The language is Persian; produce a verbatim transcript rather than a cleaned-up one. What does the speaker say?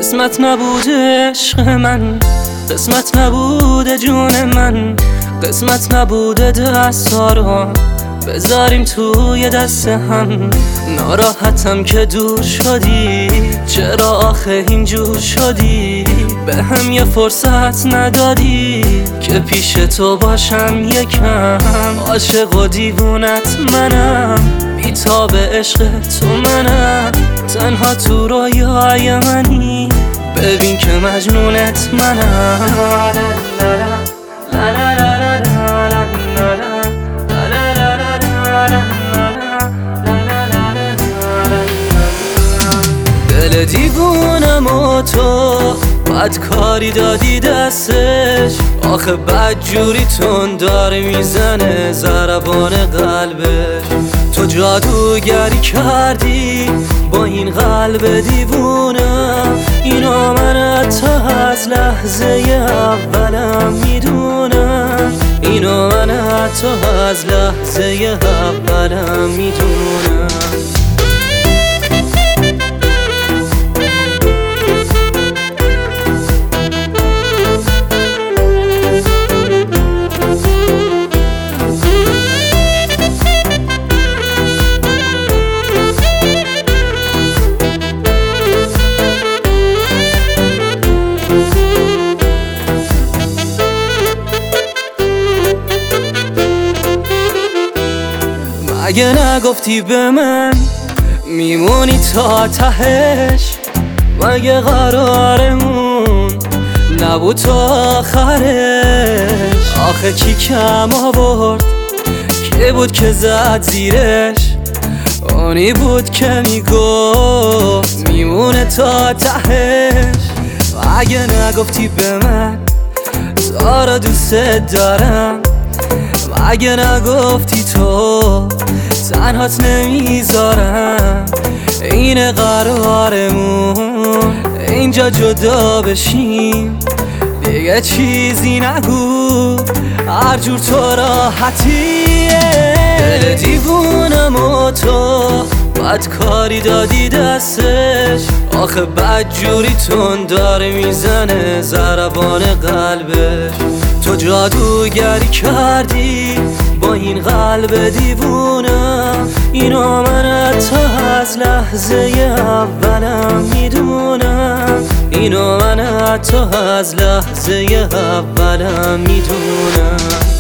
قسمت نبوده عشق من، قسمت نبوده جون من، قسمت نبوده دستا رو بذاریم توی دست هم. ناراحتم که دور شدی، چرا آخه اینجور شدی؟ به هم یه فرصت ندادی که پیش تو باشم یکم. عاشق و دیوونت منم، بی‌تاب عشق تو منم، تنها تو رویای منی، ببین که مجنونت منم. دل دیوونم و تو بد کاری دادی دستش، آخه بدجوری تون داره میزنه ضربان قلبش. تو جادوگری کردی با این قلب دیوونم، اینو من حتی از لحظه اولم میدونم، اینو من حتی از لحظه اولم میدونم. اگه نگفتی به من میمونی تا تهش، مگه قرارمون نبود تا آخرش؟ آخه کی کم آورد، کی بود که زد زیرش؟ اونی بود که میگفت میمونه تا تهش. اگه نگفتی به من تو را دوست دارم، اگه نگفتی تو تنهات نمیذارم، این قرارمون اینجا جدا بشیم، دیگه چیزی نگو هر جور تو راحتیه. دل دیوونم و تو بد کاری دادی دستش، آخه بدجوری تون داره میزنه ضربان قلبش. تو جادوگری کردی با این قلب دیوونم، اینو من حتی از لحظه اولم میدونم، اینو من حتی از لحظه اولم میدونم.